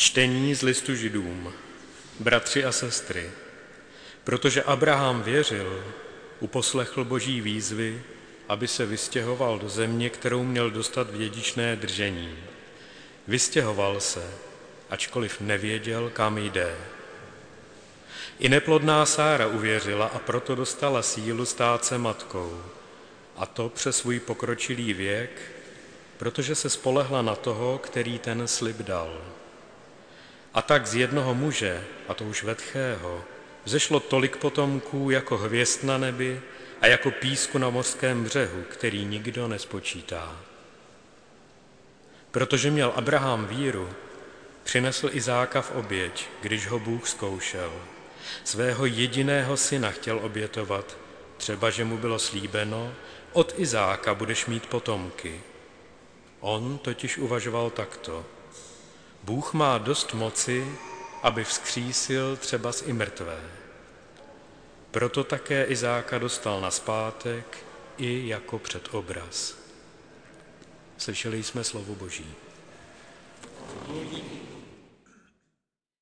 Čtení z listu Židům. Bratři a sestry, protože Abraham věřil, uposlechl Boží výzvy, aby se vystěhoval do země, kterou měl dostat v dědičné držení. Vystěhoval se, ačkoliv nevěděl, kam jde. I neplodná Sára uvěřila a proto dostala sílu stát se matkou, a to přes svůj pokročilý věk, protože se spolehla na toho, který ten slib dal. A tak z jednoho muže, a to už vetchého, vzešlo tolik potomků jako hvězd na nebi a jako písku na mořském břehu, který nikdo nespočítá. Protože měl Abraham víru, přinesl Izáka v oběť, když ho Bůh zkoušel. Svého jediného syna chtěl obětovat, třeba že mu bylo slíbeno, od Izáka budeš mít potomky. On totiž uvažoval takto. Bůh má dost moci, aby vzkřísil třebas i mrtvé. Proto také Izáka dostal nazpátek i jako předobraz. Slyšeli jsme slovo Boží. Mluví